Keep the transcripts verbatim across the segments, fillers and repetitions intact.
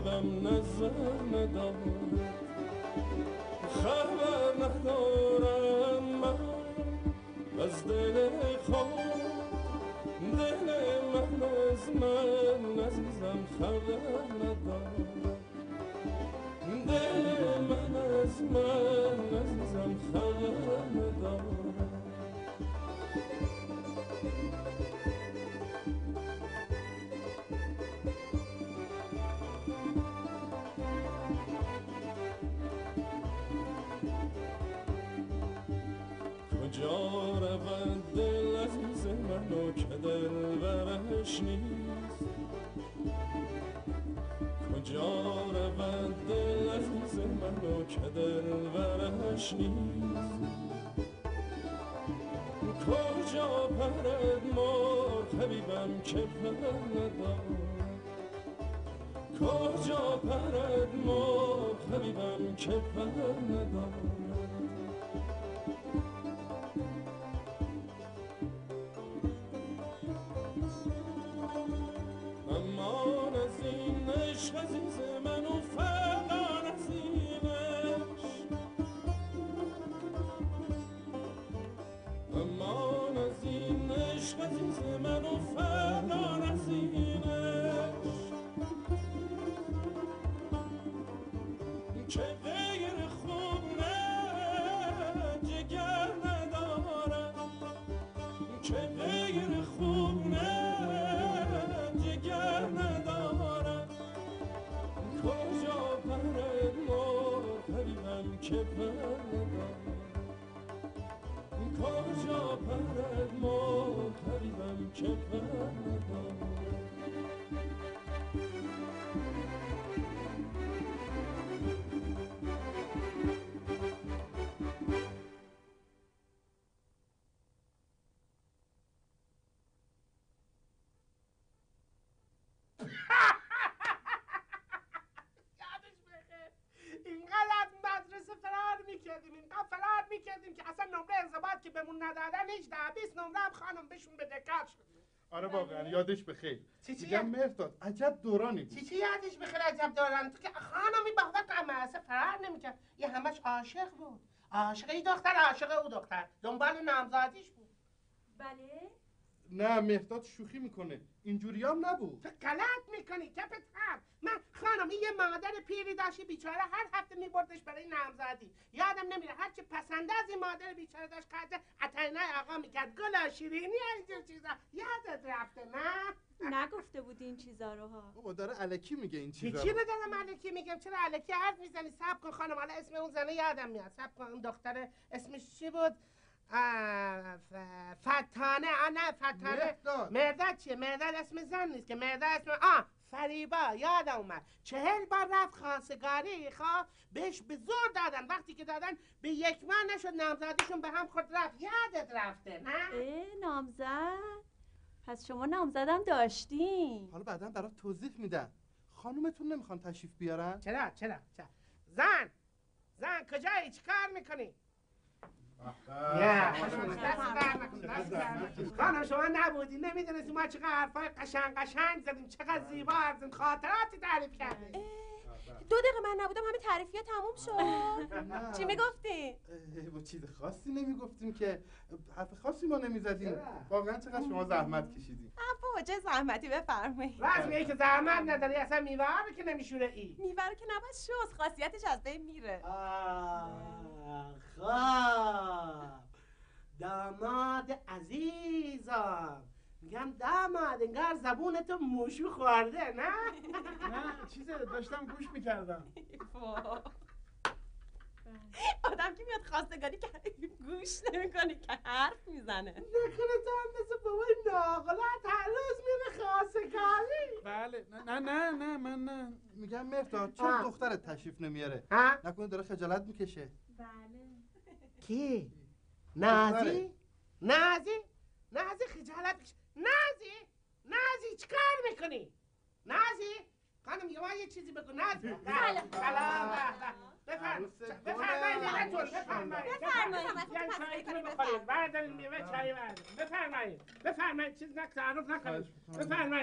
قلبم نظر نداره، خبر ندارم من از دل خود، دل من از من عزیزم خبر نداره، دل من از من عزیزم خبر نداره. کجا رود دل عزیز منو که دلبرش نیست، کجا رود دل عزیز منو که دلبرش نیست، کجا پرد مرغ حبیبم که پر نداره، کجا پرد مرغ حبیبم که پر نداره. عزیز منو فقط از اینش، امان از این عشق عزیز منو فقط از اینش، که غیر خوب نه جگر ندارم، که غیر خوب نه جگر ندارم، کجا پرد مرغ حبیبم که پر نداره، کجا پرد مرغ حبیبم که پر نداره. که اصلا نمره انضباط که بهمون ندادن هجده بیست نمره هم خانم بهشون بده کار شد. آره واقعا یادش بخیر. چی چی؟ میگم مرداد عجب دورانی بود. چی چی یادش بخیر عجب دورانی؟ تو که خانمی با وقت مدرسه فرار نمیکرد، یه همش عاشق بود، عاشق این دختر عاشق او دختر، دنبال نامزادیش بود. بله؟ نه مرداد شوخی میکنه، اینجوری هم نبود. تو غلط میکنی کپت هم. من خانم این یه مادر پیری داشتی بیچاره، هر هفته میبردش برای نامزادی، یادم نمیره هرچی پسنده از این مادر بیچاره داشت خرج عطینه آقا میکرد، گل شیرینی اینجور چیزا. یادت رفته نه؟ نگفته بودی این چیزا رو ها. بابا داره الکی میگه این چیزا. چی رو دارم الکی میگم؟ چرا الکی حرف میزنی؟ صبر کن خانم، حالا اسم اون زنه یادم میاد. صبر کن، اون دختر اسمش چی بود؟ فتانه. آه نه فتانه. مرداد چیه؟ مرداد اسم زن نیست که، مرداد اسم آه فریبا. یادم اومد چهل بار رفت خواستگاری، خواه بهش به زور دادن، وقتی که دادن به یک ماه نشد، نامزادیشون به هم خود رفت. یادت رفته نه؟ اه نامزد؟ پس شما نامزدم داشتین؟ حالا بعدا برات توضیح میدم. خانومتون نمیخوان تشریف بیارن؟ چرا چرا چرا؟ زن زن کجایی؟ چی کار میکنی؟ خانم شما نبودی، نمیدونستی ما چقدر حرفای قشنگ قشنگ زدیم، چقدر زیبا زدیم، خاطراتی تعریف کردیم. دو دقیقه من نبودم همه تعریفی ها تموم شد. چی میگفتی؟ با چیز خاصی نمیگفتیم که، حرف خاصی ما نمیزدیم. واقعا چقدر شما زحمت کشیدیم. بابا چه زحمتی، بفرمایید. راست میگی که زحمت نداری، اصلا میوه رو که نمیشوره. ای میوه رو که نباید شست، خاصیتش از بین میره. خب داماد عزیزم، میگم داماد انگار زبونتو موشو خورده نه؟ نه چیزه داشتم گوش میکردم. آدم که میاد خواستگاری که گوش نمیکنه که حرف میزنه. نکنه تو هم مثل بابای ناقلت هر روز میره خواستگاری؟ بله. نه نه نه من نه. میگم مرداد چرا دخترت تشریف نمیاره؟ نکنه داره خجالت میکشه؟ بله. کی؟ نازی؟ نازی؟ نازی خجالت میکشه؟ نازی؟ نازی چی کار میکنی؟ نازی؟ خانم یه چیزی بگو نازی. بله. سلام. بفرمایید. بفرمایید میوه‌تون. بفرمایید. بفرمایید. یعنی چایتون بخورید. بردارین میوه چای بردارین. بفرمایید. بفرمایید چیز نک تعارف نکنید. بفرمایید.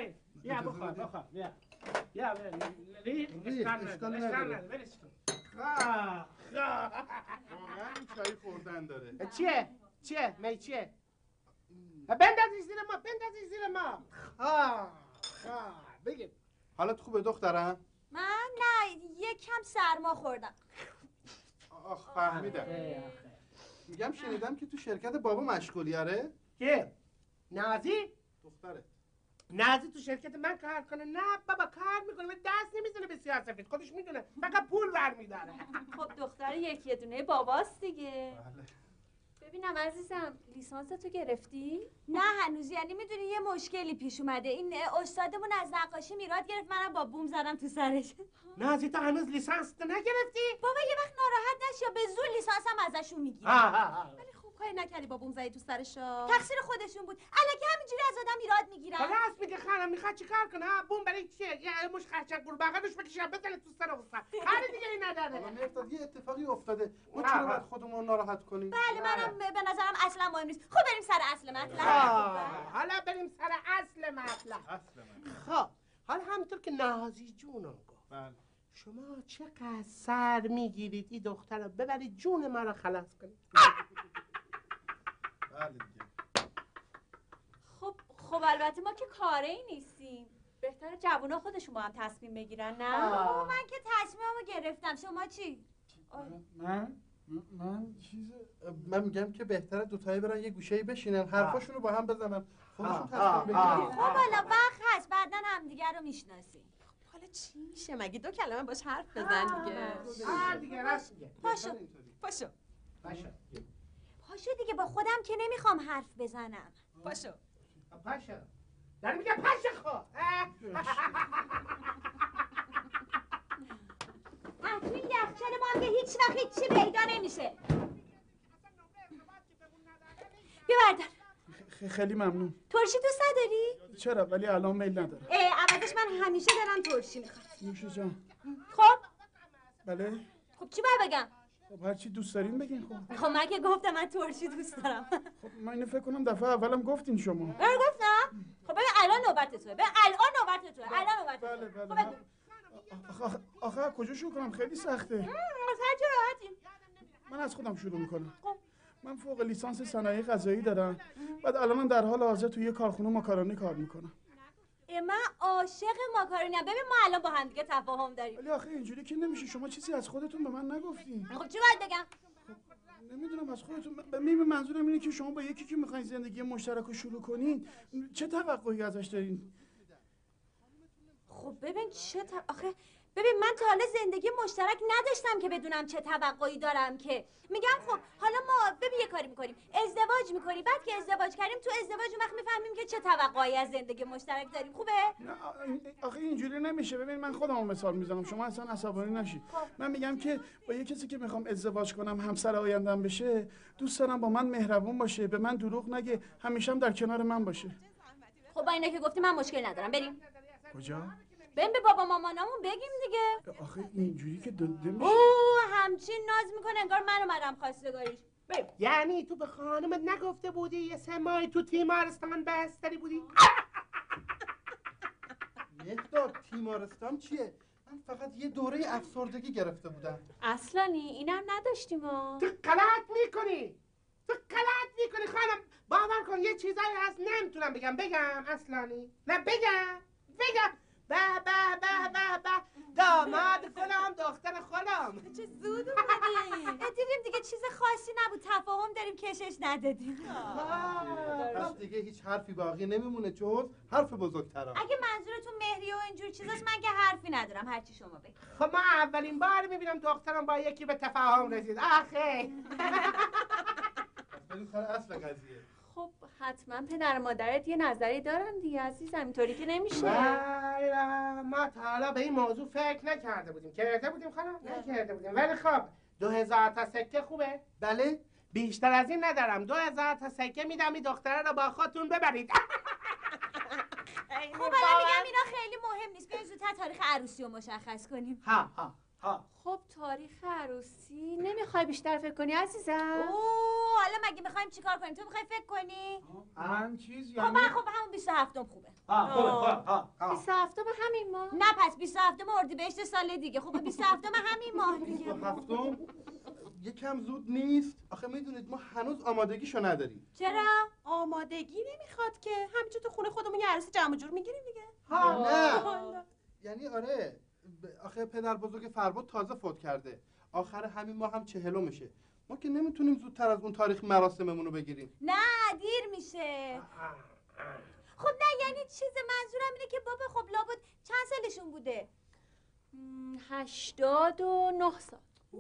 یا اجازه بخور بدید. بخور یا یا ریخ ریخ، اشکال اشکال نداره اشکال نداره. نداره ولش کن خواه خواه واقعا این چای خوردن داره. چیه؟ چیه؟ می چیه؟ بندازی زیر ما بندازی زیر ما خواه خواه بگیر حالت خوبه دخترم؟ من نه یکم سرما خوردم. آخ فهمیدم. میگم شنیدم که تو شرکت بابا مشغولی آره؟ که؟ نازی؟ دختره. نازی تو شرکت من کار کنه؟ نه بابا کار میکنه و دست نمیزنه به سیاه‌سفید خودش میدونه فقط پول برمیداره خب دختر یکی دونه باباست دیگه. بله. ببینم عزیزم لیسانس تو گرفتی؟ نه هنوز، یعنی میدونی یه مشکلی پیش اومده. این استادمون از نقاشی میراد گرفت، منم با بوم زدم تو سرش. نازی تو هنوز لیسانس تو نگرفتی؟ بابا یه وقت ناراحت نشی یا به زور لیسانسم ازشون میگیری. ولی خوب کاری نکردی با بوم زدی تو سرشا. تقصیر خودشون بود. الکی همینجوری از آدم ایراد میگیرن. راست میگه خانم میخواد چیکار کنه ها بوم برای چیه یه مش خرچنگ گور بغلش بکشه بزنه تو سر و سر کار دیگه ای نداره حالا مرداد یه اتفاقی افتاده. ما آه. چرا باید خودمون ناراحت کنیم؟ بله منم به نظرم اصلا مهم نیست. خب بریم سر اصل مطلب. آه، حالا بریم سر اصل مطلب اصل من. خب حالا همونطور که نازی جونم گفت بله. شما چقدر سر میگیرید این دختر رو ببرید جون ما رو خلاص کنید بله دیگه. خب خب البته ما که کاره ای نیستیم. بهتره جوونا خودشون با هم تصمیم بگیرن نه؟ آه. بابا من که تصمیممو گرفتم. شما چی؟ من من چیز من میگم که بهتره دوتایی برن یه گوشه‌ای بشینن حرفاشونو با هم بزنن خودشون آه، تصمیم آه، بگیرن. آه. خب حالا وقت هست بعداً همدیگه رو میشناسیم. حالا چی میشه مگه دو کلمه باش حرف بزن دیگه. آه دیگه راست میگه پاشو پاشو پاشو پاشو دیگه، با خودم که نمیخوام حرف بزنم. پاشو پاشو داره میگه پاشو خب از توی یخچال ما هم که هیچ وقت هیچی پیدا نمیشه. ببردار. خ- خیلی ممنون. ترشی دوست نداری؟ چرا ولی الان میل ندارم. اه عوضش من همیشه دارم ترشی میخوام. نوش جان. خب بله. خب چی باید بگم؟ خب هر چی دوست دارین بگین خب. خب من که گفتم من ترشی دوست دارم. خب من اینو فکر کنم دفعه اولم گفتین شما. اه گفتم؟ خب ببین الان نوبت توه. ببین الان نوبت توه. الان نوبت توه. بله بله. خب من- بگو. آخه آخه, آخه از کجا شروع کنم خیلی سخته. از هر جا راحتیم. من از خودم شروع میکنم. خب. من فوق لیسانس صنایع غذایی دارم. بعد الانم در حال حاضر توی یه کارخونه ماکارونی کار میکنم. اه، من عاشق ماکارونی ام. ببین ما الان با هم دیگه تفاهم داریم. ولی آخه اینجوری که نمیشه. شما چیزی از خودتون به من نگفتین. خب چی باید بگم؟ نمیدونم از خودتون ب- ببین منظورم اینه که شما با یکی که میخواین زندگی مشترک رو شروع کنین چه توقعی ازش دارین؟ خب ببین چه تا... آخه ببین من تا حالا زندگی مشترک نداشتم که بدونم چه توقعی دارم که میگم خب حالا ما ببین یه کاری میکنیم ازدواج میکنیم بعد که ازدواج کردیم تو ازدواج اون وقت میفهمیم که چه توقعی از زندگی مشترک داریم. خوبه؟ نه آ- این- آخه اینجوری نمیشه. ببین من خودم رو مثال میزنم شما اصلا عصبانی نشید. من میگم که با یه کسی که میخوام ازدواج کنم همسر آیندم بشه دوست دارم با من مهربون باشه به من دروغ نگه همیشه هم در کنار من باشه. خب با اینا که گفتی من مشکل ندارم. بریم کجا؟ بریم به بابا مامانامون بگیم دیگه. آخه اینجوری که دو نمیشه. اوه همچین ناز میکنه انگار من اومدم خواستگاریش. بریم. یعنی تو به خانمت نگفته بودی یه سه ماهی تو تیمارستان بستری بودی؟ مهداد تیمارستان چیه؟ من فقط یه دوره افسردگی گرفته بودم. اصلانی اینم نداشتیم ها. تو غلط میکنی تو غلط میکنی خانم باور کن یه چیزایی هست نمیتونم بگم بگم اصلانی نه بگم بگم به به به به به داماد خودم دختر خودم چه زود اومدی. دیدیم دیگه چیز خاصی نبود تفاهم داریم کشش ندادیم. پس دیگه هیچ حرفی باقی نمیمونه جز حرف بزرگترا. اگه منظورتون مهریه و اینجور چیزاست من که حرفی ندارم هرچی شما بگید. خب من اولین بار میبینم دخترم با یکی به تفاهم رسید آخه پس بریم سر اصل قضیه. خب حتما پدر مادرت یه نظری دارن دیگه عزیزم اینطوری که نمیشه. بله ما تا حالا به این موضوع فکر نکرده بودیم کرده بودیم خانم نکرده بودیم ولی خب دو هزار تا سکه خوبه بله؟ بیشتر از این ندارم دو هزار تا سکه میدم این دختره رو با خودتون ببرید خب الان میگم اینا خیلی مهم نیست. بیاین زودتر تاریخ عروسی رو مشخص کنیم. ها ها ها. خب تاریخ عروسی نمیخوای بیشتر فکر کنی عزیزم؟ اوه حالا مگه میخوایم چیکار کنیم؟ تو میخوای فکر کنی؟ من چیز خب یعنی من خب همون بیست و هفتم خوبه. ها خوبه ها ها. بیست و هفتم همین ماه؟ نه پس بیست و هفتم اردیبهشت سال دیگه. خب بیست و هفتم همین ماه دیگه. هفتم یکم زود نیست؟ آخه میدونید ما هنوز آمادگیشو نداریم. چرا؟ آمادگی نمیخواد که همینجور تو خونه خودمون یه عروسی جمع جور میگیریم دیگه. ها نه یعنی آره ب- آخه پدر بزرگ فرباد تازه فوت کرده، آخر همین ماه هم چهلمشه. ما که نمیتونیم زودتر از اون تاریخ مراسممون رو بگیریم. نه دیر میشه. خب نه یعنی چیز منظورم اینه که بابا خب لابد چند سالشون بوده؟ م، هشتاد و نه سال.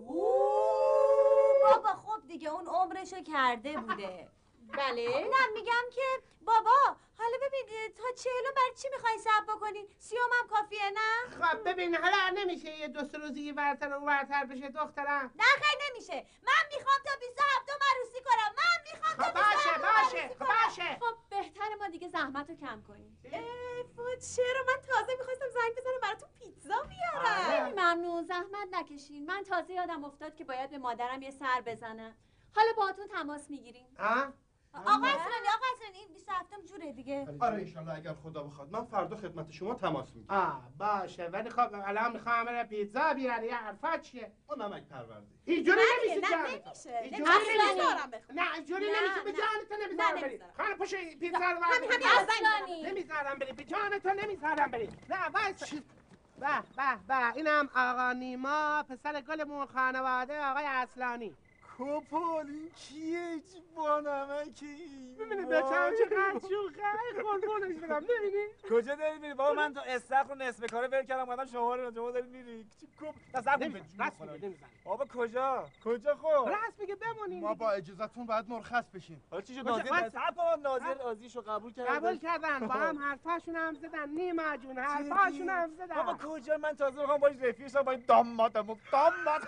اوه بابا خب دیگه اون عمرشو کرده بوده. بله. نه میگم که بابا حالا ببین تا چهلم برای چی میخواین صبر بکنین؟ سیوم هم کافیه نه؟ خب ببین حالا نمیشه یه دو سه روزی ورتر و ورتر بشه دخترم؟ نه خیلی نمیشه. من میخوام تا بیست و هفتم عروسی کنم. من میخوام تا خب بیست و باشه هفتم باشه عروسی خب کنم. باشه. خب بهتره ما دیگه زحمت رو کم کنیم. ای فوت چرا من تازه میخواستم زنگ بزنم براتون پیتزا بیارم. خیلی ممنون زحمت نکشین. من تازه یادم افتاد که باید به مادرم یه سر بزنم. حالا باهاتون تماس میگیریم. ها؟ آقا اصلانی آقا اصلانی این بیست و هفتم جوره دیگه. آره انشالله اگر خدا بخواد من فردا خدمت شما تماس میگیرم. آه باشه ولی خب الان میخوام برم پیتزا بیاره یه حرفا چیه؟ ما نمک پرورده. اینجوری نه نمیشه دیگه، نه جانتون. نمیشه. اینجوری اصلا نمیشه. نمیذارم بخوام. نه اینجوری نه، نمیشه به نه. جانتون نه، نمیذارم بری. نمیذارم. خانم پشت پیتزا رو همین همین بردار. اصلانی. نمیذارم بری به جانتون نمیذارم بری. نه وایس. به به به اینم آقا نیما پسر گلمون خانواده آقای اصلانی. کپال این کیه چی با نمکی؟ ببینید بچه‌ها چقدر شوخه قربونش برم ببینید. کجا داری میری بابا؟ من تو استخر رو نصف کاره ول کردم اومدم شما رو شما داری میری چی کپ تصور کن نمی‌ذارم. راست میگه نمیذارم. بابا کجا کجا خب راست میگه بمونین. ما با اجازهتون باید مرخص بشیم. حالا چی شد کجا؟ ناظر وایسا. صبر کن ناظر آزیشو قبول کرد قبول کردن با هم حرفاشون هم زدن نیما جون حرفاشون هم زدن. بابا کجا؟ من تازه میخوام باش رفیق شم با این دامادم داماد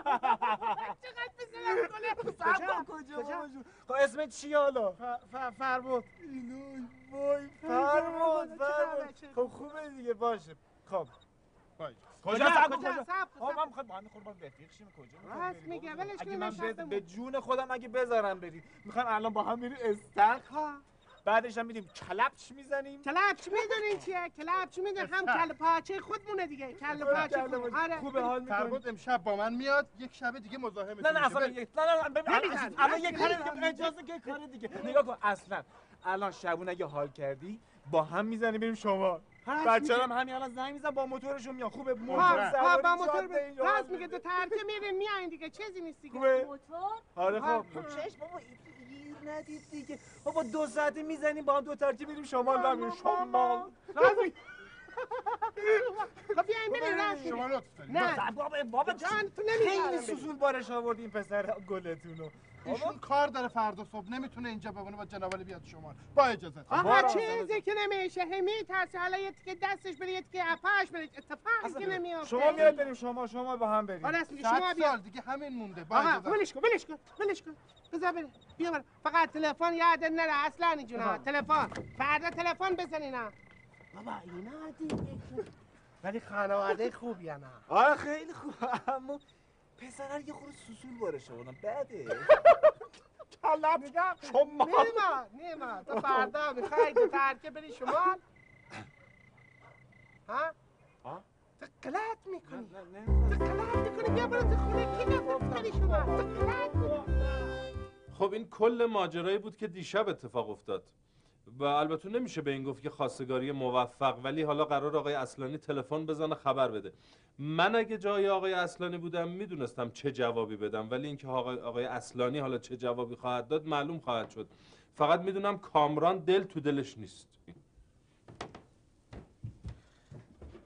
چقدر بزنم گله. صبر کن کجا بابا جون؟ خب اسمت چیه حالا؟ فربود. اینوی وای فرمود فرمود خب خوبه دیگه باشه خب باشه کجا صبر کجا آقا من میخوام با هم خود با رفیق شیم کجا راست میگه ولش اگه کن من نشد به جون خودم اگه بذارم بریم میخوایم الان با هم بریم استخر بعدش هم میریم کلپش میزنیم کلپش میدونین چیه؟ کلپش میدونین هم کل پاچه خودمونه دیگه کل پاچه خود. آره خوبه حال میکنیم فرباد امشب با من میاد یک شب دیگه مزاحمتون نه نه میشه. اصلا یک- نه نه نه ببین الان- نمی‌ذارم. الان یه کار نمی‌ذارم. دیگه اجازه که کار دیگه نگاه کن اصلا الان شبونه اگه حال کردی با هم میزنیم بریم شما بچه‌ها هم همین الان زنگ میزنن با موتورشون میان خوبه موتور ها سواری با موتور جاده ب- اینجا راست حال میگه می‌ده. دو ترکه میرین میایین دیگه چیزی نیست دیگه. خوبه موتور؟ آره ها. خب چش بابا گیر ندید دیگه بابا دو ساعته میزنیم با هم دو ترکه بریم شمال بریم شمال راست میگه. خب بیاین بریم راست شما میگه. لطف دارید. نه بابا بابا جان تو خیلی نمیذارم سوسول بارش آوردیم پسر گلتونو ایشون کار داره فردا صبح نمیتونه اینجا بمونه با جناب علی بیاد شما با اجازه. آقا بارا. چیزی که نمیشه همی ترسه حالا یه تیکه دستش بره یه تیکه اپاش بره اتفاقی که نمیافته. شما میاد بریم شما شما با هم بریم راست میگه شما صد بیا. سال دیگه همین مونده با آقا اجازه. ولش کن ولش کن ولش کن بذار بره بیا بره فقط تلفن یادت نره اصلا جونا تلفن فردا تلفن بزنینا بابا اینا دیگه ولی خانواده خوبی نه آره خیلی خوب اما پسر یه خورده سوسول بارش آوردم بده کلم میگم شما نیما نیما تو فردا میخوای دو ترکه بری شمال ها ها؟ تو غلط میکنی نه نه تو غلط میکنی بیا برو تو خونه کی گفت بری شمال تو غلط میکنی خب این کل ماجرایی بود که دیشب اتفاق افتاد و البته نمیشه به این گفت که خواستگاری موفق، ولی حالا قرار آقای اصلانی تلفن بزنه خبر بده. من اگه جای آقای اصلانی بودم میدونستم چه جوابی بدم، ولی اینکه آقای آقای اصلانی حالا چه جوابی خواهد داد معلوم خواهد شد. فقط میدونم کامران دل تو دلش نیست.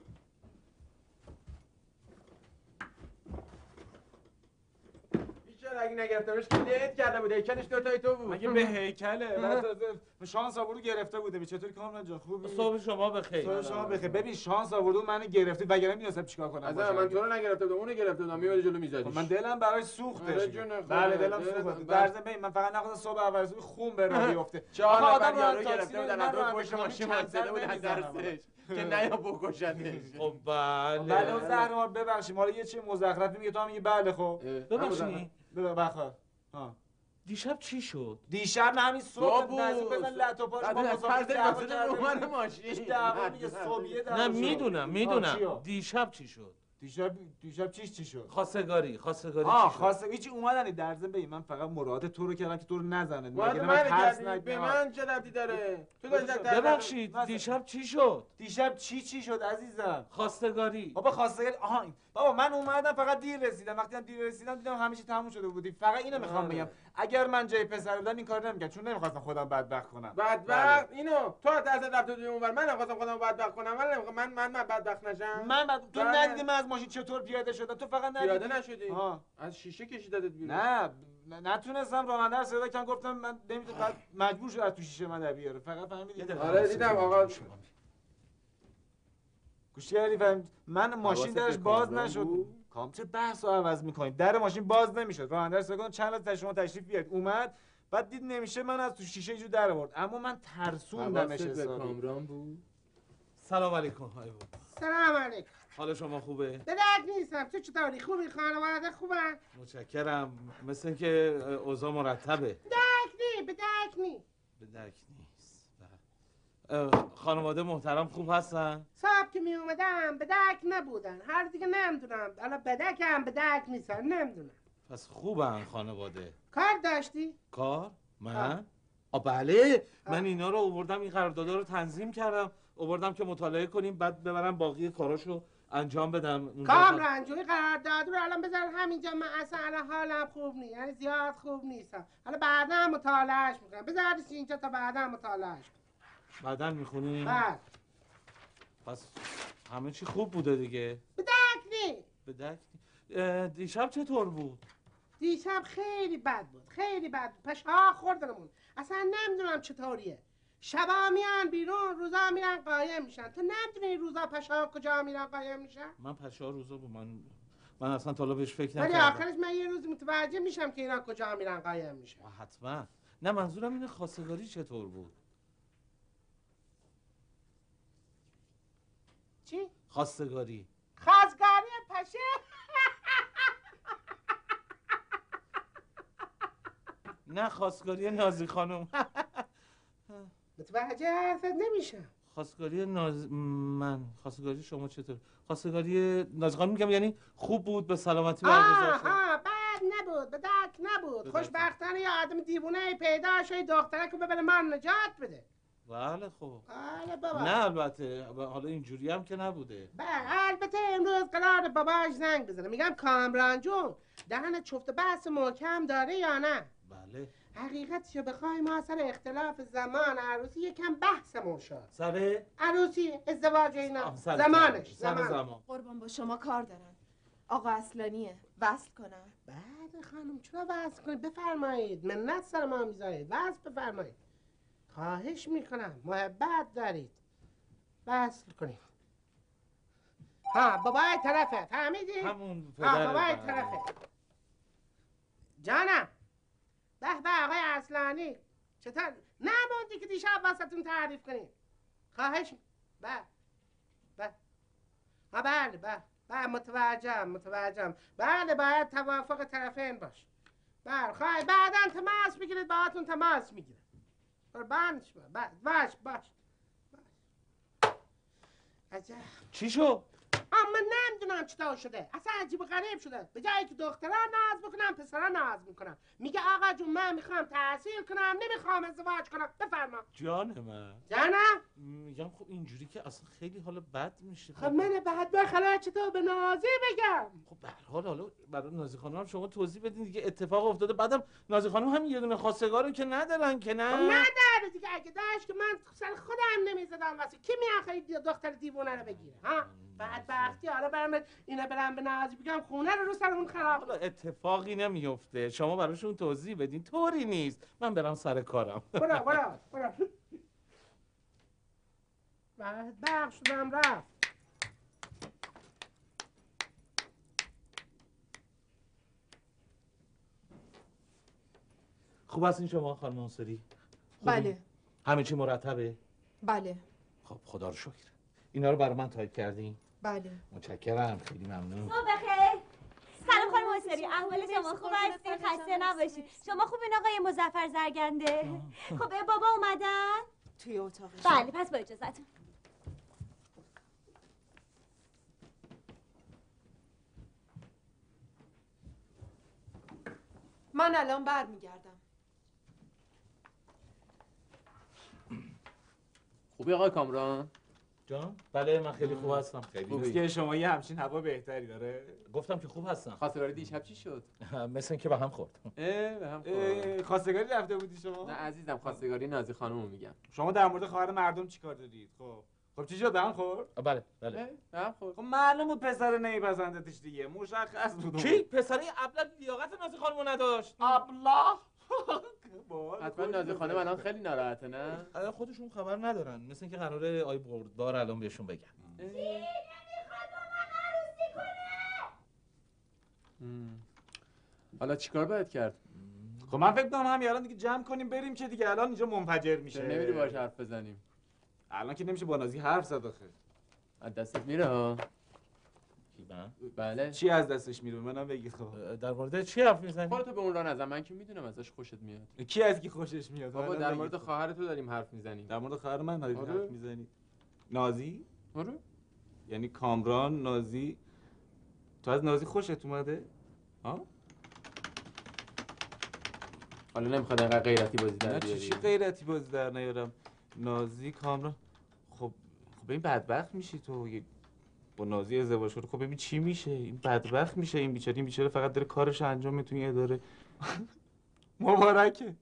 بیچاره اگه نگرفتمش که لید کرده بود هیکلش دو تای تو بود. مگه به هیکله بعد شانس آورد گرفته بوده. چطوری کامران جان خوبی؟ صبح شما بخیر. صبح شما بخیر. ببین شانس آورد منو گرفته وگرنه می‌دونستم چیکار کنم. از من تو رو نگرفته بودم اونو گرفته بودم میومد جلو میزدیش. من دلم براش سوختش. بله دلم سوخت. در ضمن من فقط نخواستم صبح اول صبح خون به راه بیفته. چهار نفر یارو گرفته بودن از دو پشت ماشین وایساده بود از درسش که نیا بکشنش. خب بله. بله زهرمار ببخشید حالا یه چی مزخرفی میگه تو هم میگی بله خب. ببخشید. ببخشید. ها. دیشب چی شد؟ دیشب نه همین صبح نزدیک بزن لط و پاش با مسافر دعوا کرده ماشین. دعوا میگه صبحیه دعوا. نه میدونم میدونم. دیشب چی شد؟ دیشب دیشب چیش چی شد؟ خواستگاری خواستگاری آه چی شد؟ خواستگاری چی اومدن در ضمن ببین من فقط مراد تو رو کردم که تو رو نزنه مگه من ترس نگی به من چه ربطی داره؟ تو داشت ببخشید دیشب چی شد؟ دیشب چی چی شد عزیزم؟ خواستگاری. بابا خواستگاری آها بابا من اومدم فقط دیر رسیدم وقتی هم دیر رسیدم دیدم همه چی تموم شده بودی فقط اینو میخوام بگم اگر من جای پسر بودم این کارو نمیکردم چون نمیخواستم خودم بدبخت کنم بدبخت اینو تو از دست رفت تو اونور من نخواستم خودم بدبخت کنم من نمیخوام من من من بدبخت نشم من بد... تو ندیدی من از ماشین چطور پیاده شدم تو فقط ندیدی پیاده نشدی ها از شیشه کشیدت بیرون نه نتونستم راننده رو صدا کردم گفتم من نمیتونم مجبور شدم از تو شیشه من در بیاره فقط فهمیدی آره دیدم آقا گوش کردی فهمید من ماشین درش باز نشد کام چه بحث رو عوض میکنید در ماشین باز نمیشد راننده رو صدا کردم چند لحظه شما تشریف بیارید اومد بعد دید نمیشه من از تو شیشه جو در آورد اما من ترسوندمش حسابی کامران بود سلام علیکم های بود سلام علیکم حال شما خوبه؟ به درد نیستم تو چطوری خوبی خانواده خوبن؟ متشکرم مثل اینکه اوضاع مرتبه دک نی به دک نی به دک نیست خانواده محترم خوب هستن؟ صاحب که می اومدم به دک نبودن هر دیگه نمیدونم الان به دک هم به دک نیستن نمیدونم پس خوبن خانواده کار داشتی؟ کار؟ من؟ آ بله آه. من اینا رو آوردم این قراردادا رو تنظیم کردم آوردم که مطالعه کنیم بعد ببرم باقی کاراشو انجام بدم کامران جوی قرارداد رو الان بذار همینجا من اصلا الان حالم خوب نیست یعنی زیاد خوب نیستم حالا بعدا مطالعهش میکنم بذارش اینجا تا بعدا مطالعهش بعدا میخونی؟ بعد پس همه چی خوب بوده دیگه به دک نی به دک نی دیشب چطور بود؟ دیشب خیلی بد بود خیلی بد بود پشا خوردنمون اصلا نمیدونم چطوریه شبا میان بیرون روزا میرن قایم میشن تو نمیدونی روزا پشا کجا میرن قایم میشن من پشا روزا بود من من اصلا تا حالا بهش فکر نکردم ولی آخرش من یه روز متوجه میشم که اینا کجا میرن قایم میشن حتما نه منظورم اینه خواستگاری چطور بود چی خواستگاری خواستگاری پشه نه خواستگاری نازی خانم متوجه حرفت نمیشم خواستگاری ناز من خواستگاری شما چطور خواستگاری نازی خانم میگم یعنی خوب بود به سلامتی برگزار شد آها بد نبود به دک نبود خوشبختانه یه آدم دیوونه پیدا شد دخترک رو ببره من نجات بده بله خب بله بابا نه البته حالا اینجوری هم که نبوده بله البته امروز قرار باباش زنگ بزنه میگم کامران جون دهن چفت بحث محکم داره یا نه بله حقیقتشو بخوای ما سر اختلاف زمان عروسی یکم بحثمون شد سر عروسی ازدواج اینا سر زمانش سر زمان. زمان قربان با شما کار دارن آقا اصلانیه وصل کنم بعد خانم چرا وصل کنید بفرمایید منت سر ما میذارید وصل بفرمایید خواهش میکنم محبت دارید وصل کنید ها بابای طرفه فهمیدی؟ همون ها بابای طرفه جانم به به آقای اصلانی چطور نموندی که دیشب واسهتون تعریف کنیم خواهش به به ها بله به به متوجهم متوجهم بله باید توافق طرفین باش بله خواهی بعدا تماس بگیرید باهاتون تماس میگیرم قربانش باش باش باش عجب چی شد؟ اما نمیدونم چطور شده اصلا عجیب و غریب شده به جایی که دخترها ناز بکنم پسرها ناز میکنم میگه آقا جون من میخوام تحصیل کنم نمیخوام ازدواج کنم بفرما جان من جانم میگم خب اینجوری که اصلا خیلی حالا بد میشه خب من بعد بخلا چطور به نازی بگم خب به هر حال حالا برای نازی خانم هم شما توضیح بدین دیگه اتفاق افتاده بعدم نازی خانم هم یه دونه خواستگارو که ندارن که نه خب نداره دیگه اگه داشت که من سر خودم نمیزدم واسه کی میاخه دختر دیوونه رو بگیره ها بدبختی حالا برم اینا برم به نازی بگم خونه رو رو سرمون خراب. حالا اتفاقی نمیفته، شما براشون توضیح بدین. طوری نیست. من برم سر کارم. برو برو برو. بدبخت شدم رفت. خوب هستین شما خانم منصری؟ بله. همه چی مرتبه؟ بله. خب خدا رو شکر. اینا رو برای من تایپ کردین؟ بله. متشکرم، خیلی ممنون. صبح بخیر. سلام خانم منصری، احوال شما خوب هستین؟ خسته نباشید. شما خوبین آقای مظفر زرگنده؟ خب بابا اومدن؟ توی اتاقش. بله پس با اجازهتون. من الان برمیگردم. خوبی آقای کامران؟ جان؟ بله من خیلی خوب هستم. خیلی خوبی که شما یه همچین هوا بهتری داره. گفتم که خوب هستم. خواستگاری دیشب چی شد؟ مثل اینکه به هم خورد. اه به هم خورد. خواستگاری رفته بودی شما؟ نه عزیزم، خواستگاری نازی خانومو میگم. شما در مورد خواهر مردم چیکار دارید؟ خب خب چی شد؟ به هم خورد؟ بله بله. به هم خورد. خب معلوم بود پسر نمیپسندتش دیگه. مشخص بود. کی؟ پسری ابله لیاقت نازی خانمو نداشت. ابله. حتما نازی خانم الان خیلی ناراحته نه؟ الان خودشون خبر ندارن. مثل اینکه قراره آی بردبار الان بهشون بگن. چی نمیخواد با من عروسی کنه؟ حالا چیکار باید کرد؟ خب من فکر کنم همین الان دیگه جمع کنیم بریم که دیگه الان اینجا منفجر میشه. نمیری باهاش حرف بزنیم. الان که نمیشه با نازی حرف زد آخه. از دستت میره ها. کی من؟ بله. چی از دستش میره؟ منم بگید خب. در مورد چی حرف میزنی؟ خودت به اون راه نزن، من که میدونم ازش خوشت میاد. کی از کی خوشش میاد؟ بابا در مورد خواهر تو داریم حرف میزنیم. در مورد خواهر من دارید آره. حرف میزنی؟ نازی؟ آره. یعنی کامران، نازی. تو از نازی خوشت اومده؟ ها؟ حالا نمیخواد اینقدر غیرتی بازی در بیاری. چی غیرتی بازی در نیارم؟ نازی، کامران. خب خب این بدبخت میشی تو. با نازی ازدواج کنه. خب ببین چی میشه؟ این بدبخت میشه این بیچاره. این بیچاره فقط داره کارش انجام میده تو این اداره. مبارکه.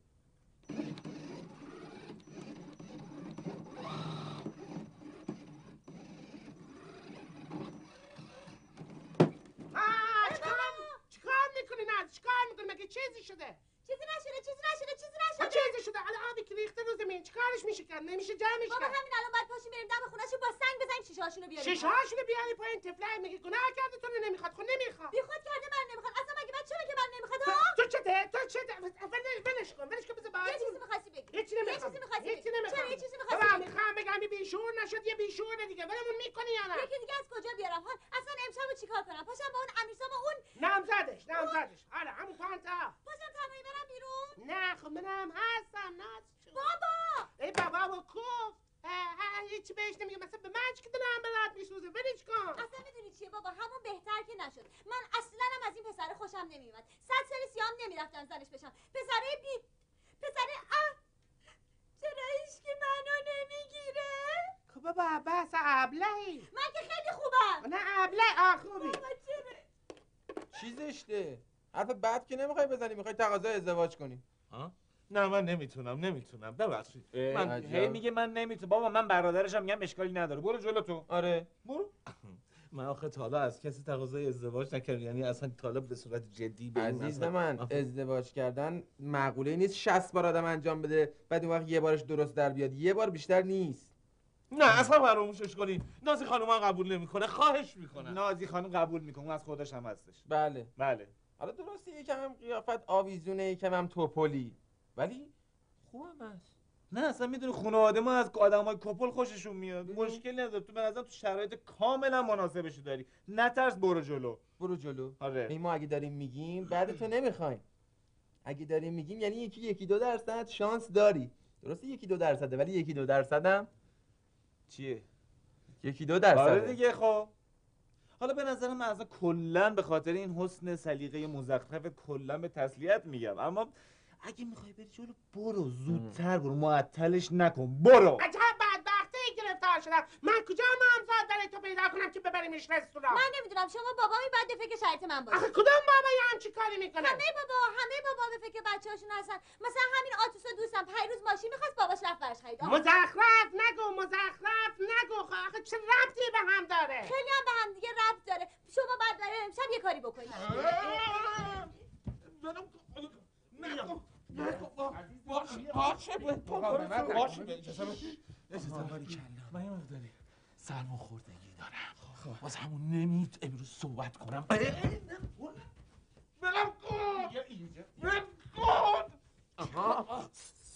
چیکار میکنی ناز؟ چیکار میکنی؟ مگه چیزی شده؟ چیزی نشده، چیزی نشده، چیزی نشده. چیزی شده؟ الان آبی که ریخته رو زمین چیکارش میشه کرد؟ نمیشه جمعش بابا کرد. همین الان باید پاشیم بریم دم خونه‌شو با سنگ بزنیم شیشه‌هاشونو بیاریم. شیشه‌هاشونو بیاری پایین. طفلای میگه گناه کرده تو رو نمیخواد. خب نمیخواد. بیخود کرده من نمیخواد. اصلا مگه من چرا که من نمیخواد ها؟ تو چته؟ تو چته؟ ولش کن. ولش کن بذار باید. یه چیزی می‌خواستی بگی. هیچی نمیخوام. یه چیزی می‌خواستی هیچی بگی. نمیخوام. چرا یه چیزی می‌خواستی بابا بگی؟ میخوام بگم این بیشور نشد یه بیشوره دیگه. ولمون میکنی یا نه؟ یکی دیگه از کجا بیارم؟ حال اصلا امشبو چیکار کنم؟ پاشم با اون امیرسام و اون نامزدش نامزدش. آره همون پانتا. پاشم تنهایی برم بیرون؟ نه خب منم هستم ناز. بابا ای بابا و کوف. هیچی بهش نمیگم. مثلا به من که دلم برات میسوزه. ولش کن. اصلا میدونی چیه بابا؟ همون بهتر که نشد. من اصلا هم از این پسر خوشم نمیومد. صد سال سیام نمیرفتن زنش بشم. پسره بی پسره اه چرا هیچکی منو نمیگیره؟ خب بابا بس ابلهی. من که خیلی خوبم. نه ابله آ خوبی. بابا چرا؟ چی زشته؟ حرف بد که نمیخوای بزنی، میخوای تقاضای ازدواج کنی. ها؟ نه من نمیتونم نمیتونم ببخشید. من هی میگه من نمیتونم. بابا من برادرشم میگم اشکالی نداره. برو جلو تو. آره برو. من آخه تا حالا از کسی تقاضای ازدواج نکردم، یعنی اصلا تا حالا به صورت جدی به این عزیز اصلا- من آفر. ازدواج کردن معقوله نیست شصت بار آدم انجام بده بعد اون وقت یه بارش درست در بیاد. یه بار بیشتر نیست. نه اصلا فراموشش کنین. نازی خانم هم قبول نمیکنه. خواهش میکنم. نازی خانم قبول میکنه. اون از خودش هم هستش. بله بله. حالا درسته یکم هم قیافت آویزونه یکم هم توپلی ولی خوبم هست. نه اصلا میدونی خانواده ما از آدمای کپل خوششون میاد. مشکلی نداره. تو به نظرم تو شرایط کاملا مناسبشو داری. نترس برو جلو. برو جلو. آره. این ما اگه داریم میگیم بعد تو نمیخوایم. اگه داریم میگیم یعنی یکی یکی دو درصد شانس داری. درسته یکی دو درصده ولی یکی دو درصدم چیه؟ یکی دو درصده. آره دیگه خب. حالا به نظر من اصلا کلا به خاطر این حسن سلیقه مزخرف کلا به تسلیت میگم، اما اگه میخوای بری جلو برو زودتر برو، معطلش نکن، برو. عجب بدبخته ای که گرفتار شدم. من کجا نامزاد برای تو پیدا کنم که ببریمش رستوران؟ من نمیدونم، شما بابامی بعد به فکر شرط من باشه. آخه کدوم بابایی همچی کاری میکنه؟ همه بابا همه بابا به فکر بچه‌هاشون هستن. مثلا همین آتوس دوستم پیروز ماشین می‌خواست باباش رفت براش خرید. مزخرف نگو، مزخرف نگو. آخه چه ربطی به هم داره؟ خیلی هم به هم دیگه ربط داره. شما بعد برای امشب یه کاری بکنید. باشه باشه باشه اجازه باری کلا من یه مقداری سرما خوردگی دارم باز همون نمید امروز صحبت کنم بلم کن بلم کن آها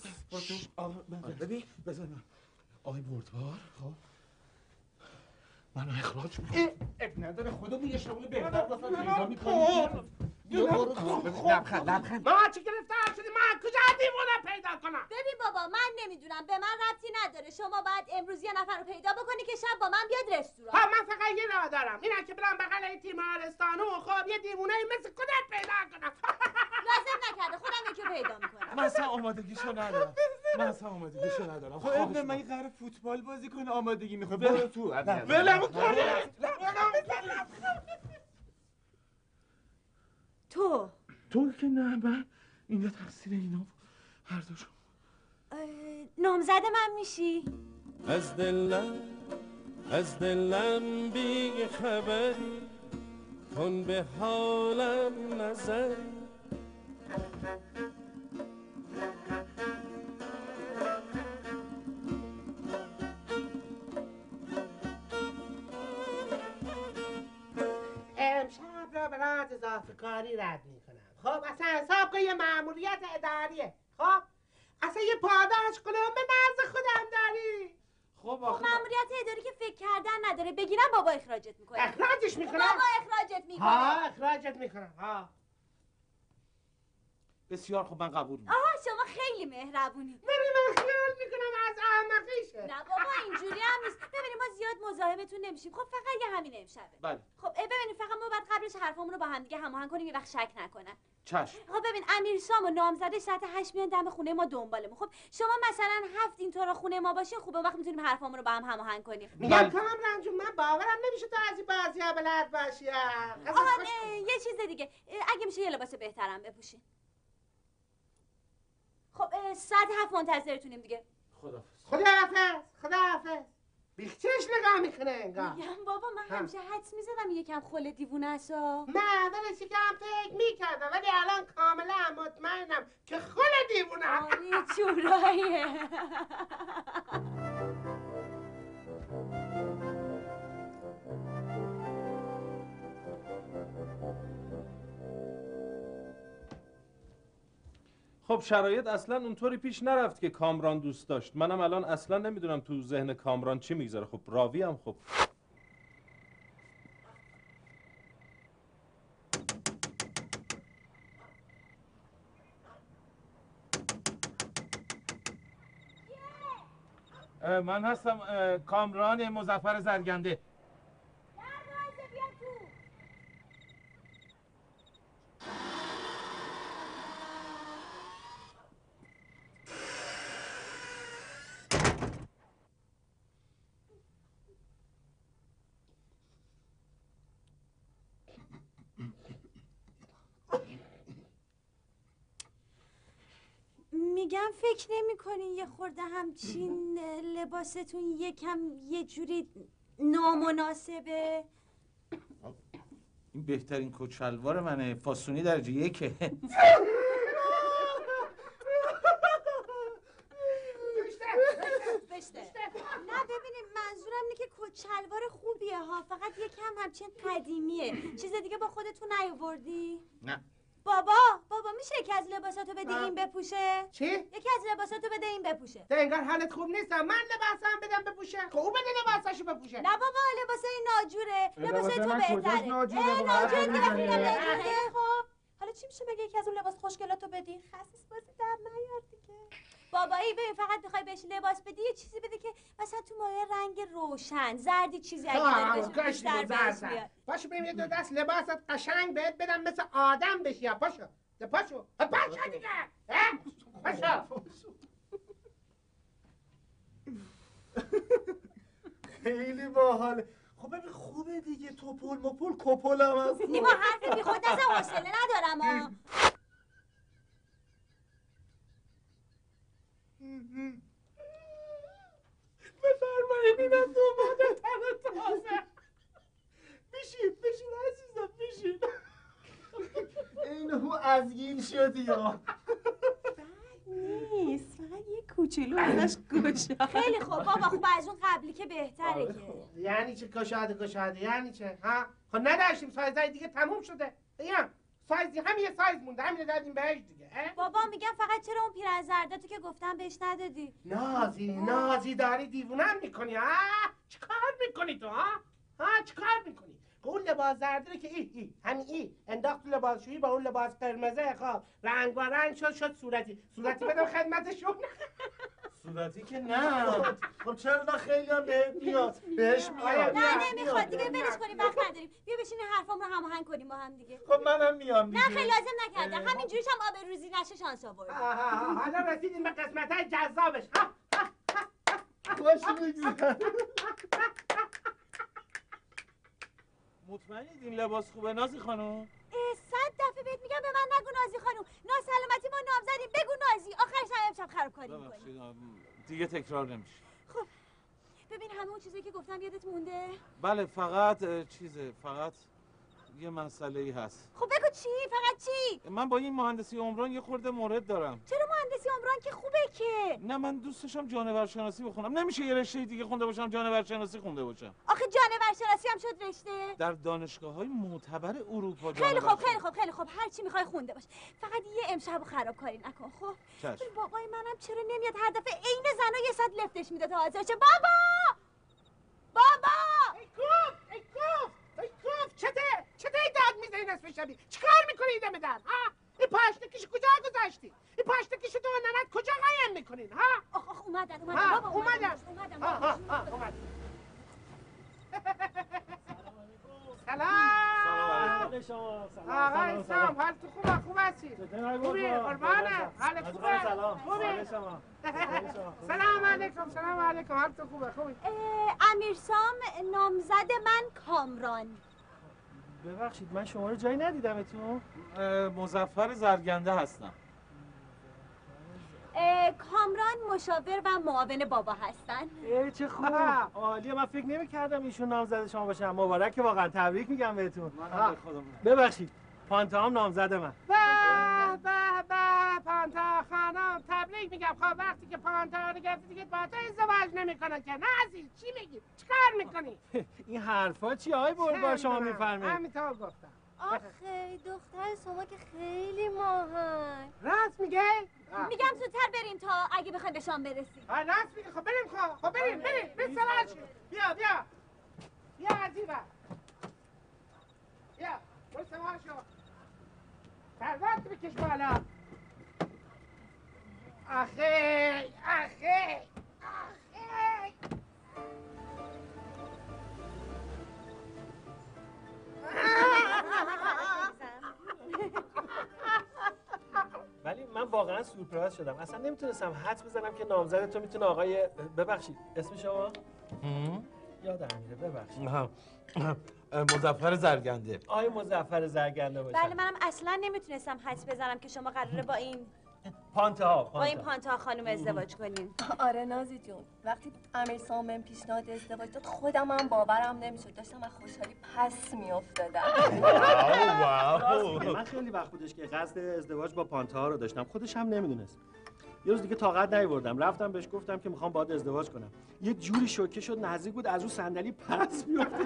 ببین بذار من آقای بردبار خب منو اخراج کن اب نداره خدا میگه شغل بهتر واسه پیدا میکنی لبخند لبخند ما چی گرفتار شدی؟ من کجا دیوونه پیدا کنم؟ ببین بابا من نمیدونم، به من ربطی نداره. شما باید امروز یه نفر رو پیدا بکنی که شب با من بیاد رستوران. ها من فقط یه راه دارم، اینه که برم بغل این تیمارستانو و خب یه دیوونه مثل خودت پیدا کنم. لازم نکرده، خودم یکی پیدا میکنم. من اصلا آمادگیشو ندارم من اصلا آمادگیشو ندارم خب ابن من قرار فوتبال بازی کنه آمادگی میخواد ول- برو تو ولم کن تو تو که نه من اینجا تقصیر اینا بود هر دوشون اه، نامزد من میشی؟ از دلم از دلم بی خبری کن به حالم نظری امشب را به راز اضافه کاری رد میکنم. خب اصلا حساب کن یه مأموریت اداریه. خب اصلا یه پاداش کنم به نزد خودم داری. خب خب آخه مأموریت اداری که فکر کردن نداره، بگیرم بابا اخراجت میکنه. اخراجش میکنم؟ بابا اخراجت میکنه. ها اخراجت میکنم. ها بسیار خب من قبول میکنم آها شما خیلی مهربونی. ببین من خیال میکنم از احمقیشه. نه بابا اینجوری هم نیست. ببینید ما زیاد مزاحمتون نمیشیم. خب فقط یه همین امشبه. بله خب اه، ببینید فقط ما بعد قبلش حرفامون رو با هم دیگه هماهنگ کنیم یه وقت شک نکنن. چشم خب ببین امیرسام و نامزده ساعت هشت میان دم خونه ما دنبالمون. خب شما مثلا هفت اینطورا خونه ما باشین خوبه، وقت میتونیم حرفامون رو با هم هماهنگ کنیم. میگم کامران جون من باورم نمیشه تو از این بازی ها بلد باشی. آها نه، یه چیز دیگه اگه میشه یه لباس بهترم بپوشین. خب اه، ساعت هفت منتظرتونیم دیگه. خداحافظ خداحافظ خداحافظ. بیخچش نگاه میکنه انگار. میگم بابا من همیشه حدس میزدم یکم خل دیوونه است. نه ولش کم فکر میکردم ولی الان کاملا مطمئنم که خل دیوونه. آره چوراییه. خب شرایط اصلا اونطوری پیش نرفت که کامران دوست داشت. منم الان اصلا نمیدونم تو ذهن کامران چی میگذره. خب راوی هم خب من هستم کامران مظفر زرگنده میگم فکر نمی کنین یه خورده همچین لباستون یکم یه جوری نامناسبه؟ این بهترین کت شلوار منه فاسونی درجه یکه نه ببینیم منظورم اینه که کت شلوار خوبیه ها، فقط یکم همچین قدیمیه. چیز دیگه با خودتون نیاوردی؟ نه بابا بابا میشه یکی از لباساتو بده این بپوشه؟ چی؟ یکی از لباساتو بده این بپوشه. تو انگار حالت خوب نیستم. من لباسم بدم بپوشه. خب او بده لباساشو بپوشه. نه بابا لباسای ناجوره. لباسای تو لباس من بهتره. کجاست ناجوره؟ اه، با ناجوره حرف دیگه می‌زنی؟ ناجوره. خب حالا چی میشه بگه یکی از اون لباس خوشگلاتو بدی؟ خسیس بازی در نیار دیگه. بابایی ببین فقط میخوای بهش لباس بدی یه چیزی بده که مثلا تو مایه رنگ روشن زردی چیزی اگه داری بهش بیشتر بهش بیاد. پاشو بریم یه دو دست لباست قشنگ بهت بدم مثل آدم بشی. پاشو پاشو پاشو دیگه. پاشو خیلی باحاله. خب ببین خوبه دیگه، توپل مپل کپل هم هست. نیما حرف بی خود نزن، حوصله ندارم ها. بفرمایید اینم دوباره تن تازه. بشین بشین عزیزم بشین. اینو ازگین شدی ها. نیست، فقط یه کوچولو ازش گوشه. خیلی خوب بابا، خوب از اون قبلی که بهتره که. یعنی چه گشاده گشاده یعنی چه ها؟ خب نداشتیم سایزای دیگه تموم شده. بگم سایزی همین یه سایز مونده، همین دادیم بهش دیگه. بابا میگم فقط چرا اون پیرن زرداتو که گفتم بهش ندادی؟ نازی نازی داری دیوونم میکنی ها؟ چیکار میکنی تو ها؟ ها چیکار میکنی؟ اون لباس زرده که ای ای همین ای انداخت تو لباسشویی با اون لباس قرمزه خب رنگ و رنگ شد شد صورتی صورتی بدم خدمتشون. صورتی که نه. خب چرا نه خیلی هم بهت میاد. بهش میاد. نه نمیخواد دیگه، ولش کنیم وقت نداریم. بیا بشینیم حرفامون رو هماهنگ کنیم با هم دیگه. خب منم میام دیگه. نه خیلی لازم نکرده، همینجوریش هم آب روزی نشه شانس آورد. حالا رسیدیم به قسمت‌های جذابش. خوش میگذره. مطمئنید این لباس خوبه نازی خانم؟ صد دفعه بهت میگم به من نگو نازی خانم. ناسلامتی ما نام زدیم، بگو نازی. آخرش هم امشب خرابکاری می‌کنی. دیگه تکرار نمیشه. خب ببین همه اون چیزایی که گفتم یادت مونده؟ بله فقط چیزه، فقط یه مسئله ای هست. خب بگو چی؟ فقط چی؟ من با این مهندسی عمران یه خورده مورد دارم. چرا مهندسی عمران که خوبه که؟ نه من دوست داشتم جانور شناسی بخونم. نمیشه یه رشته دیگه خونده باشم جانور شناسی خونده باشم. آخه جانور شناسی هم شد رشته؟ در دانشگاه‌های معتبر اروپا. خیلی خوب خیلی خوب خیلی خوب، هر چی میخوای خونده باش. فقط یه امشبو خرابکاری نکن خب. چشم. بابای منم چرا نمیاد هر دفعه عین زنا یه صد لفتش میده تا حاضر شه. بابا! بابا! ای کوف ای کوف ای کوف چته چته داد میزنی نصف شبی؟ چیکار میکنی دم در ها؟ این پاشنکیشو کجا گذاشتی؟ این پاشنکیشو تو ننت کجا قایم میکنین ها؟ آخ آخ اومدن اومدن ها، بابا اومدن اومدن ها ها ها اومدن. سلام شما. آقای سلام، حال تو خوبه؟ خوب هستی؟ خوبی؟ قربانه؟ حال خوبه؟ خوبی؟ سلام علیکم سلام علیکم، حال تو خوبه؟ خوبی؟ امیرسام نامزد من کامران. ببخشید من شما رو جایی ندیدمتون. مظفر زرگنده هستم. کامران مشاور و معاون بابا هستن. ای چه خوب، عالیه. من فکر نمی‌کردم ایشون نامزد شما باشن. مبارکه واقعا، تبریک میگم بهتون. ببخشید پانتا هم نامزد من. به به به پانتا خانم تبریک میگم. خب وقتی که پانتا رو گرفتی دیگه با تو ازدواج نمیکنن که نه عزیز، چی میگی؟ چیکار میکنی؟ این حرفا چی آقای بردبار شما میفرمایید؟ همینطور گفتم. آخه دختر شما که خیلی ماهن. راست میگه؟ میگم زودتر بریم تا اگه بخوایم به شام برسیم. آه راست میگه. خب بریم خب خب بریم بریم بریم سراغ. بیا بیا بیا عزیزم بیا برو سوار شو. سردت بکش بالا. آخه آخه آخه ولی من واقعا سورپرایز شدم. اصلا نمیتونستم حدس بزنم که نامزد تو میتونه آقای ببخشید اسم شما؟ یادم میره ببخشید. مظفر زرگنده. آقای مظفر زرگنده باشه. بله منم اصلا نمیتونستم حدس بزنم که شما قراره با این پانتا با این پانتا خانم ازدواج کنین. آره نازی جون، وقتی امیرسام بهم پیشنهاد ازدواج داد خودم هم باورم نمیشد. داشتم از خوشحالی پس میافتادم. من خیلی وقت بودش که قصد ازدواج با پانتا رو داشتم، خودش هم نمیدونست. یه روز دیگه طاقت نیاوردم، رفتم بهش گفتم که میخوام باهات ازدواج کنم. یه جوری شوکه شد نزدیک بود از اون صندلی پس بیفته.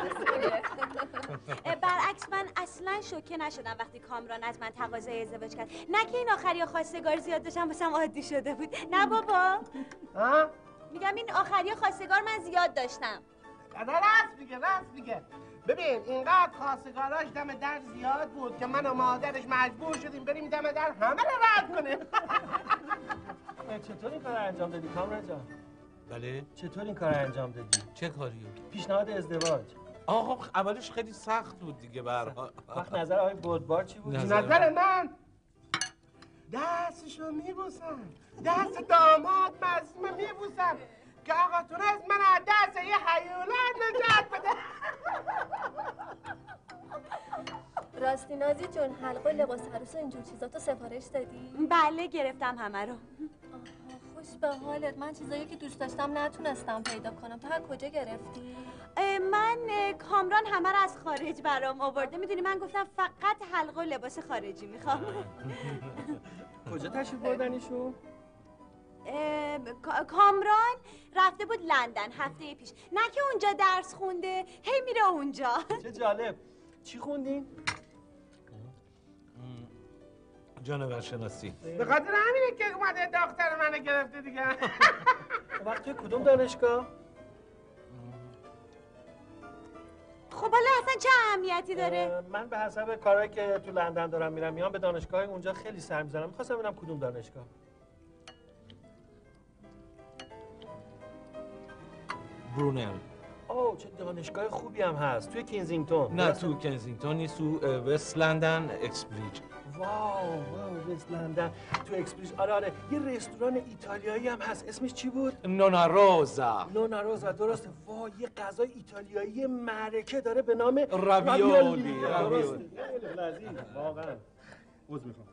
برعکس من اصلا شوکه نشدم وقتی کامران از من تقاضای ازدواج کرد. نه که این آخری خواستگار زیاد داشتم واسم عادی شده بود. نه بابا. ها؟ میگم این آخری خواستگار من زیاد داشتم. راست میگه راست میگه. ببین اینقدر خواستگاراش دم در زیاد بود که من و مادرش مجبور شدیم بریم دم در همه رو رد کنیم. چطور این کار انجام دادی کامران جان؟ بله؟ چطور این کار انجام دادی؟ چه کاریو؟ پیشنهاد ازدواج. آقا اولش خیلی سخت بود دیگه به هر حال. وقت نظر آقای بردبار چی بود؟ نظر من دستشو میبوسم، دست داماد مزمه میبوسم، که آقا تونست من از دست یه حیولت نجات بده. راستی نازی جون حلقه لباس عروس و اینجور چیزاتو سفارش دادی؟ بله گرفتم همه رو. خوش به حالت. من چیزایی که دوست داشتم نتونستم پیدا کنم. تو از کجا گرفتی؟ من کامران همه رو از خارج برام آورده. میدونی من گفتم فقط حلقه و لباس خارجی میخوام. کجا تشریف بردنیشون؟ کامران رفته بود لندن هفته پیش. نه که اونجا درس خونده، هی میره اونجا. چه جالب. چی خوندین؟ جانور شناسی. به خاطر همینه که اومده دختر منو گرفته دیگه. وقتی کدوم دانشگاه؟ خب حالا اصلا چه اهمیتی داره؟ من به حسب کارهایی که تو لندن دارم میرم میام به دانشگاه اونجا خیلی سر میزنم. میخواستم ببینم کدوم دانشگاه. برونل. اوه چه دانشگاه خوبی هم هست توی کینزینگتون. نه تو کنزینگتون نیست، تو وست لندن اکسبریج. واو واو وست لندن تو اکسپریس. آره آره یه رستوران ایتالیایی هم هست. اسمش چی بود؟ نونا روزا. نونا روزا درسته. وای یه غذای ایتالیایی معرکه داره به نام راویولی. درسته. خیلی لذیذ واقعا. عذر میخوام.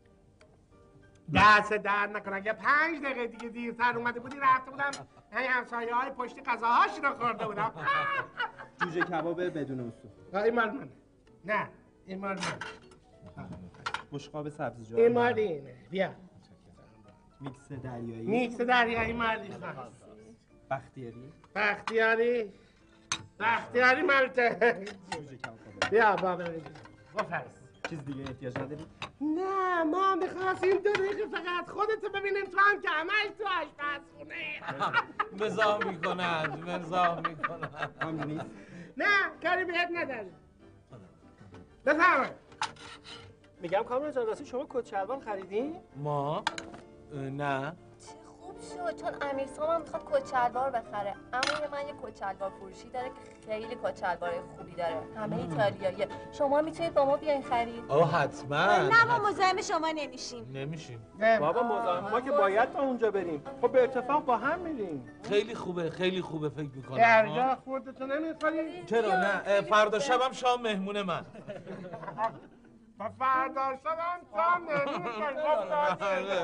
دست درد نکنه. اگه پنج دقیقه دیگه دیرتر اومده بودی رفته بودم همین همسایه های پشتی غذاهاشون رو خورده بودم. جوجه کباب بدون استو. این مال منه. نه این مال من. بشقاب سبزیجات. این مال اینه. بیا. میکس دریایی. میکس دریایی مالی خواهد. بختیاری. بختیاری. بختیاری مالته. بیا بابا بفرست. چیز دیگه احتیاج نداری؟ نه ما میخواستیم دو دقیقه فقط خودتو ببینیم تو هم که همش تو آشپزخونه. مزاح میکنند مزاح میکنند. همین نیست؟ نه کاری بهت نداریم. بفرمایید. میگم کامران جان راستی شما کت شلوار خریدین؟ ما؟ نه. خوب شد چون امیرسام هم میخواد کت شلوار بخره. اما من یه کت شلوار فروشی داره که خیلی کت شلوار خوبی داره. همه ایتالیاییه. شما میتونید با ما بیاین خرید. اوه حتما. نه ما مزاحم شما نمیشیم. نمیشیم. بابا مزاحم ما که باید تا اونجا بریم. خب به اتفاق با هم میریم. خیلی خوبه خیلی خوبه فکر میکنم. درجا خودتو نمیخوری؟ چرا نه فردا شبم شام مهمون من. و فردا شبم شام نمیخوری.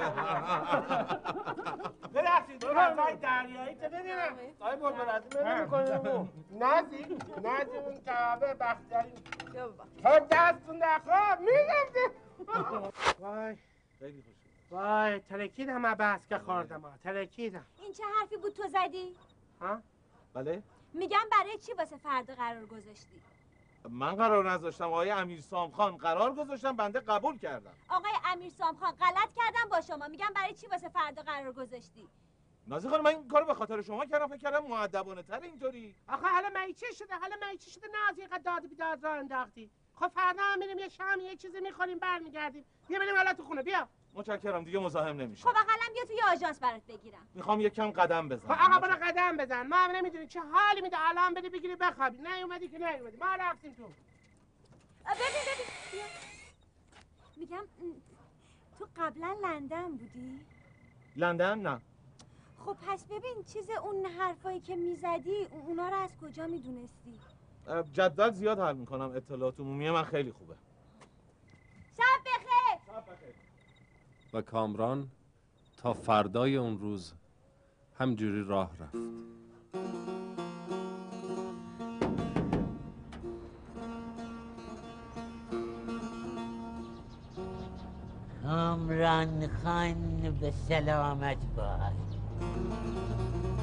ببخشید غذای دریایی تو ببینم. آی بود برازی نمیکنیم. نازی نازی اون کبابه بختیاری. خب دستون نخواه میگم. وای خیلی خوشم. وای ترکیدم عباس که خوردم ها ترکیدم. این چه حرفی بود تو زدی؟ ها؟ بله؟ میگم برای چی واسه فردا قرار گذاشتی؟ من قرار نذاشتم آقای امیرسام خان قرار گذاشتم بنده قبول کردم. آقای امیرسام خان غلط کردم با شما. میگم برای چی واسه فردا قرار گذاشتی؟ نازی خانم من این کارو به خاطر شما کردم فکر کردم مؤدبانه تر اینطوری. آخه حالا من چی شده؟ حالا من چی شده نازی اینقدر داد بیداد راه انداختی؟ خب فردا هم میریم یه شام یه چیزی میخوریم برمیگردیم. بیا بریم حالا تو خونه بیا. متشکرم دیگه مزاحم نمیشم. خب اقلا بیا توی آژانس برات بگیرم. میخوام یک کم قدم بزنم. خب آقا برو قدم بزن. ما هم نمیدونیم چه حالی میده الان بده بگیری بخوابی. نیومدی که نیومدی. ما رفتیم تو. ببین ببین بیا. میگم تو قبلا لندن بودی؟ لندن نه. خب پس ببین چیز اون حرفایی که میزدی اونا رو از کجا میدونستی؟ جدول زیاد حل میکنم اطلاعات عمومی من خیلی خوبه. شب بخیر. شب بخیر. و کامران تا فردای اون روز همجوری راه رفت. کامران خان به سلامت باد.